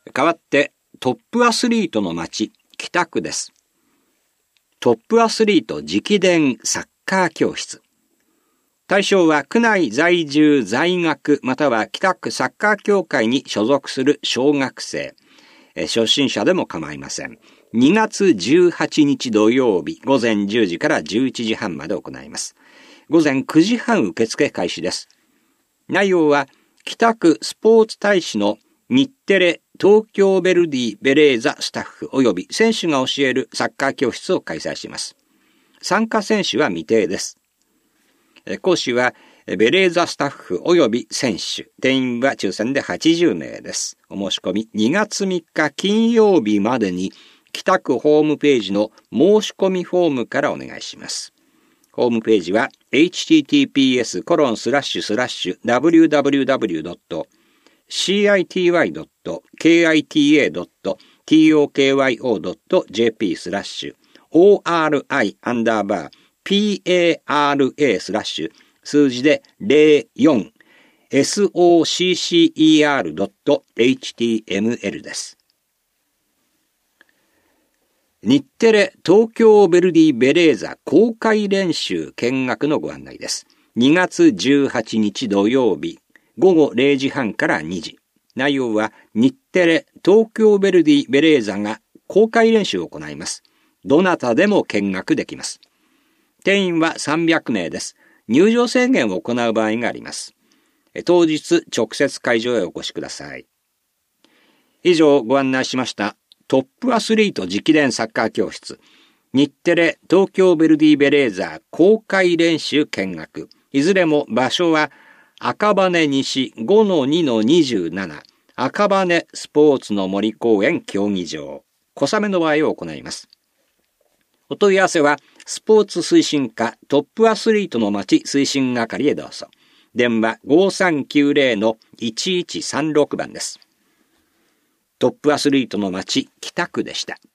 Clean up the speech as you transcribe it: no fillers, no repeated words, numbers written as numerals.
代わってトップアスリートの街、北区です。トップアスリート直伝サッカー教室。対象は区内在住在学または北区サッカー協会に所属する小学生。初心者でも構いません。2月18日土曜日午前10時から11時半まで行います。午前9時半受付開始です。内容は北区スポーツ大使の日テレ東京ヴェルディベレーザスタッフ及び選手が教えるサッカー教室を開催します。参加選手は未定です。講師はベレーザスタッフ及び選手、定員は抽選で80名です。お申し込み2月3日金曜日までに北区ホームページの申し込みフォームからお願いします。ホームページは https://www.city.kita.tokyo.para/ 数字で 04soccer.html です。日テレ東京ヴェルディベレーザ公開練習見学のご案内です。2月18日土曜日午後0時半から2時。内容は日テレ東京ヴェルディベレーザが公開練習を行います。どなたでも見学できます。定員は300名です。入場制限を行う場合があります。当日直接会場へお越しください。以上ご案内しましたトップアスリート直伝サッカー教室日テレ東京ヴェルディベレーザ公開練習見学、いずれも場所は赤羽西 5-2-27 赤羽スポーツの森公園競技場小雨の場合を行います。お問い合わせはスポーツ推進課トップアスリートの街推進係へどうぞ。電話 5390-1136 番です。トップアスリートの街北区でした。